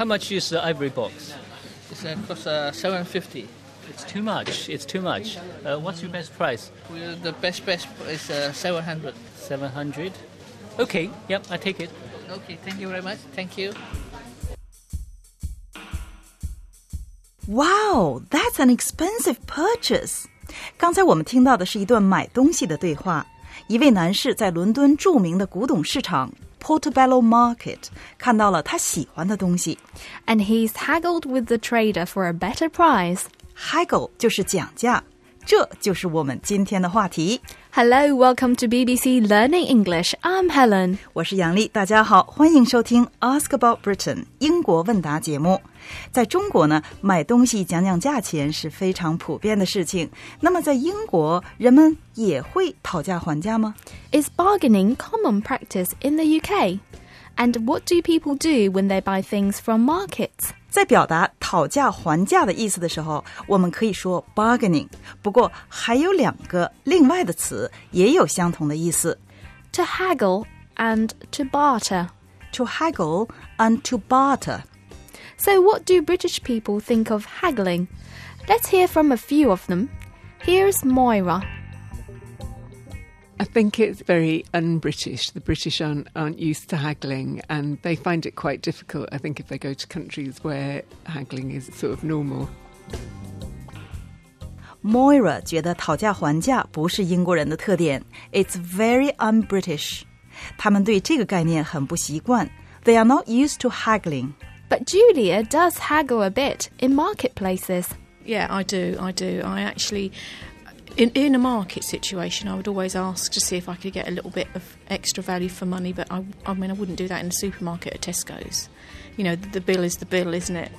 How much is the ivory box? It's cost $7.50. It's too much. It's too much. What's your best price? The best is $700. 700. Okay. Yep, I take it. Okay, thank you very much. Thank you. Wow, that's an expensive purchase. 刚才我们听到的是一段买东西的对话。一位男士在伦敦著名的古董市场 Portobello Market 看到了他喜欢的东西。 And he's haggled with the trader for a better price. Haggle 就是讲价，这就是我们今天的话题。 Hello, welcome to BBC Learning English. I'm Helen. 我是杨丽，大家好，欢迎收听 Ask About Britain 英国问答节目。在中国呢，买东西讲讲价钱是非常普遍的事情。那么在英国，人们也会讨价还价吗？ Is bargaining common practice in the UK? And what do people do when they buy things from markets? 在表达讨价还价的意思的时候，我们可以说 bargaining， 不过还有两个另外的词也有相同的意思。 To haggle and to barter. To haggle and to barter. So what do British people think of haggling? Let's hear from a few of them. Here's Moira.I think it's very un-British. The British aren't used to haggling, and they find it quite difficult, I think, if they go to countries where haggling is sort of normal. Moira 觉得讨价还价不是英国人的特点 It's very un-British. 他们对这个概念很不习惯 They are not used to haggling. But Julia does haggle a bit in marketplaces. Yeah, I do. I actually...In a market situation, I would always ask to see if I could get a little bit of extra value for money, but I wouldn't do that in a supermarket at Tesco's. You know, the bill is the bill, isn't it?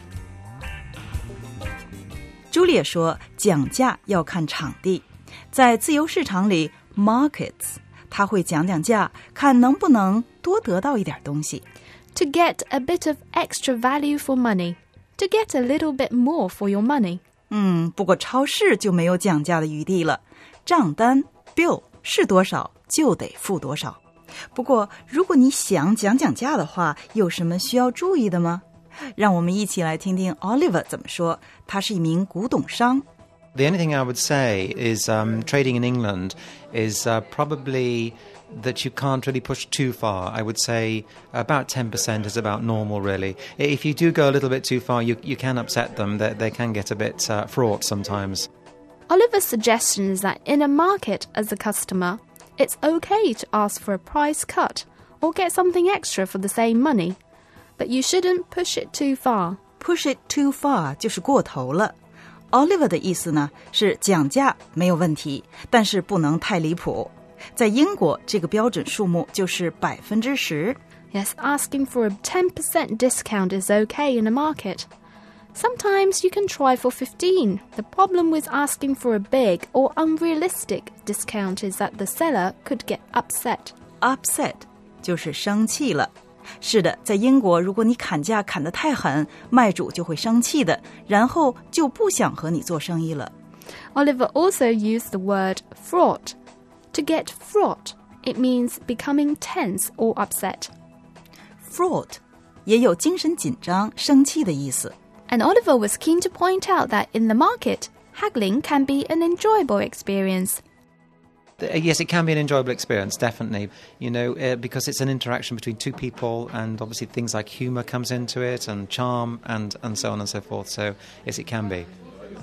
Julia 说讲价要看场地。在自由市场里 markets 他会讲讲价，看能不能多得到一点东西。 To get a bit of extra value for money. To get a little bit more for your money. 不过超市就没有讲价的余地了，账单 bill 是多少就得付多少。不过如果你想讲价的话，有什么需要注意的吗？让我们一起来听听 Oliver 怎么说，他是一名古董商。 The only thing I would say is trading in England is probably that you can't really push too far. I would say about 10% is about normal, really. If you do go a little bit too far, you can upset them. They can get a bit fraught sometimes. Oliver's suggestion is that in a market as a customer, it's okay to ask for a price cut or get something extra for the same money. But you shouldn't push it too far. Push it too far 就是过头了。Oliver 的意思呢是讲价没有问题，但是不能太离谱。在英国，这个标准数目就是10%。 Yes, asking for a 10% discount is okay in a market. Sometimes you can try for 15. The problem with asking for a big or unrealistic discount is that the seller could get upset. Upset 就是生气了。是的，在英国，如果你砍价砍得太狠，卖主就会生气的，然后就不想和你做生意了。 Oliver also used the word fraught. To get fraught, it means becoming tense or upset. Fraught 也有精神紧张、生气的意思。 And Oliver was keen to point out that in the market, haggling can be an enjoyable experience. Yes, it can be an enjoyable experience, definitely. You know, because it's an interaction between two people, and obviously things like humour comes into it, and charm, and so on and so forth. So, yes, it can be.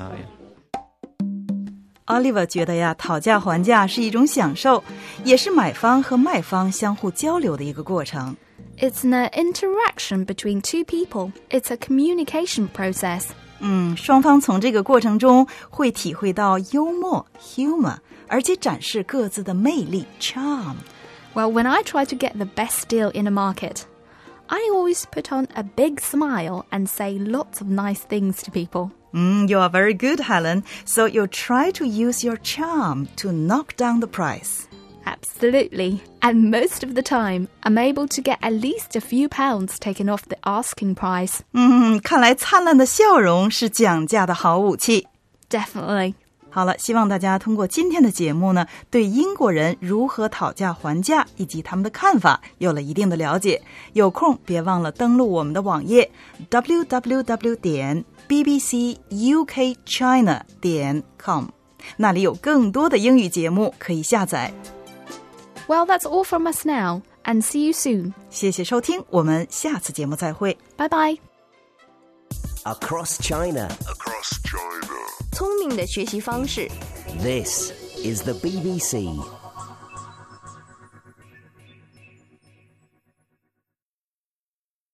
Oliver 觉得呀，讨价还价是一种享受，也是买方和卖方相互交流的一个过程。 It's an interaction between two people. It's a communication process. 双方从这个过程中会体会到幽默 humor， 而且展示各自的魅力 charm。 Well, when I try to get the best deal in a market, I always put on a big smile and say lots of nice things to people. You are very good, Helen. So you try to use your charm to knock down the price. Absolutely. And most of the time, I'm able to get at least a few pounds taken off the asking price. 看来灿烂的笑容是讲价的好武器。 Definitely. 好了，希望大家通过今天的节目呢，对英国人如何讨价还价以及他们的看法有了一定的了解。有空别忘了登录我们的网页 www.bbcukchina.com， 那里有更多的英语节目可以下载。 Well, that's all from us now, and see you soon. 谢谢收听，我们下次节目再会。 Bye bye. Across China. 聪明的学习方式。 This is the BBC.